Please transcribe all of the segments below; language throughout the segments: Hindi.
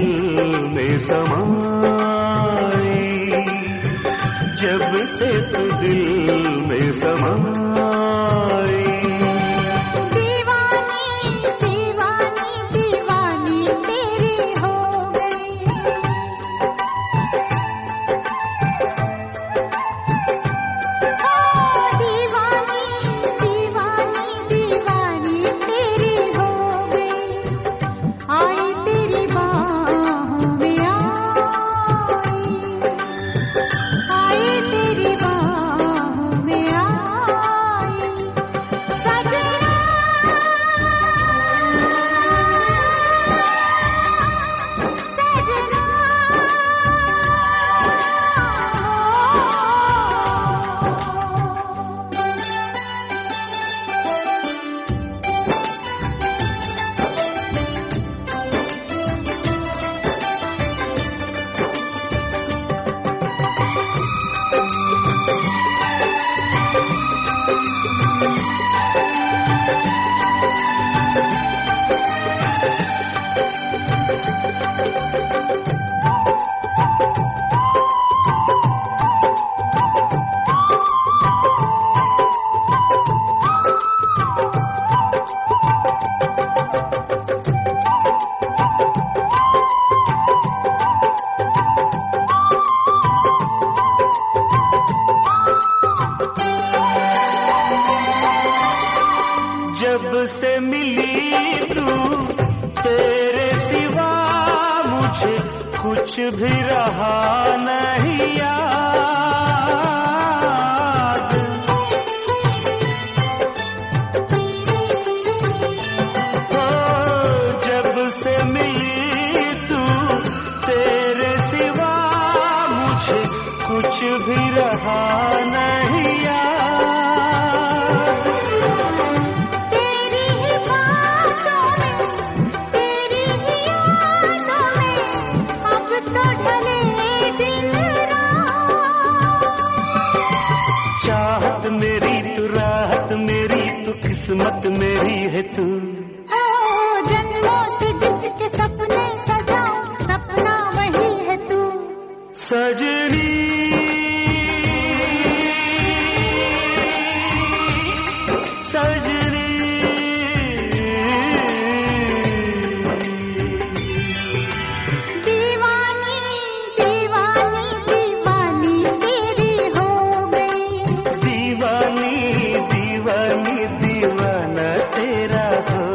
में समाई, जब से तू दिल में समाई। दीवानी दीवानी दीवानी तेरी हो गई। दीवानी दीवानी दीवानी तेरी हो गई। आई तेरी बाहों में आई तेरी बाहों में आई। सजना जब से मिली तू तेरे सिवा मुझे कुछ भी रहा नहीं याद। हो जब से मिली तू तेरे सिवा मुझे कुछ भी रहा नहीं याद। तेरी ही बातों में तेरी ही यादों में अब तो ढले दिन रात। चाहत मेरी तू राहत मेरी तू किस्मत मेरी है तू। ओ जन्मों से जिसके सपने सजाऊं सपना वही है तू। सजनी सजनी दीवानी दीवानी दीवानी तेरी हो गई। दीवानी दीवानी दीवाना तेरा हो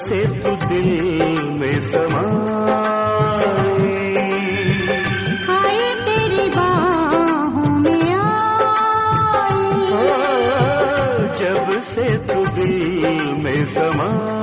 से तू दिल में समाई, आए तेरी बाहों में आई, जब से तू दिल में समाई।